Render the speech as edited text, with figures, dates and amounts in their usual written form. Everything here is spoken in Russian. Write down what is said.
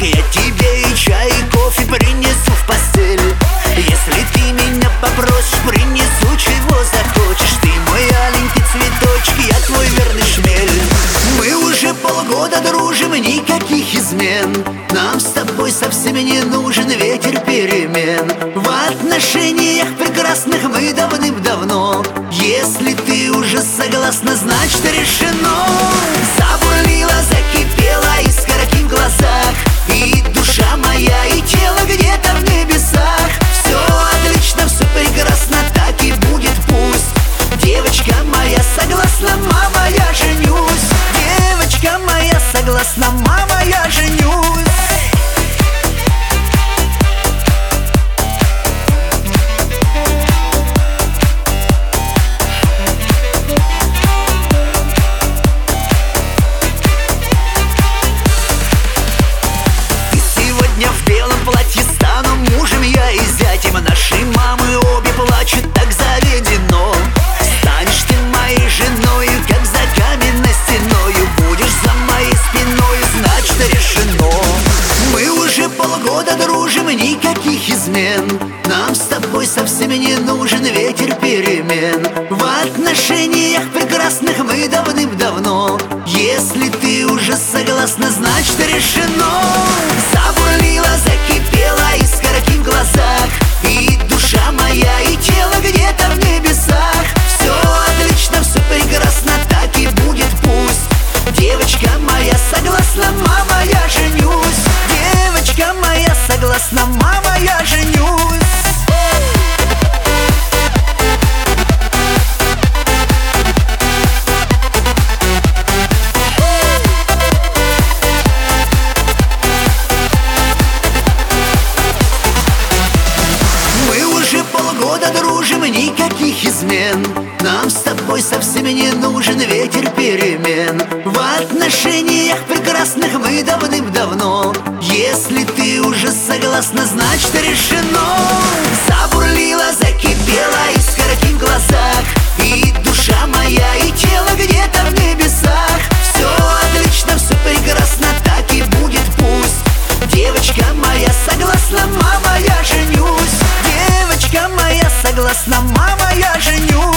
Я тебе и чай, и кофе принесу в постель. Если ты меня попросишь, принесу, чего захочешь. Ты мой аленький цветочек, я твой верный шмель. Мы уже полгода дружим, никаких измен. Нам с тобой совсем не нужен ветер перемен. В отношениях прекрасных мы давным-давно. Если ты уже согласна, значит решено. Забурлила, закипела искра в глазах, и душа моя, и тело где-то в небесах. Все отлично, все прекрасно, так и будет пусть. Девочка моя согласна, мама, я женюсь. Девочка моя согласна, мама, я женюсь. В белом платье стану мужем я и зятем. Наши мамы обе плачут, так заведено. Станешь ты моей женою, как за каменной стеною. Будешь за моей спиной, значит решено. Мы уже полгода дружим, никаких измен. Нам с тобой совсем не нужен ветер перемен. В отношениях прекрасных мы давным-давно. Если ты уже согласна, значит решено. Забурлила, закипела искра в глазах, и душа моя, и тело где-то в небесах. Все отлично, все прекрасно, так и будет пусть. Девочка моя согласна, мама, я женюсь. Девочка моя согласна, мама, я женюсь. Полгода дружим, никаких измен. Нам с тобой совсем не нужен ветер перемен. В отношениях прекрасных мы давным-давно. Если ты уже согласна, значит решено. Забурлила, закипела искра в глазах, и душа моя, и тело где-то в небесах. Все отлично, все прекрасно, так и будет пусть. Девочка моя согласна, мама, я женюсь. Девочка моя согласна, мама, я женюсь.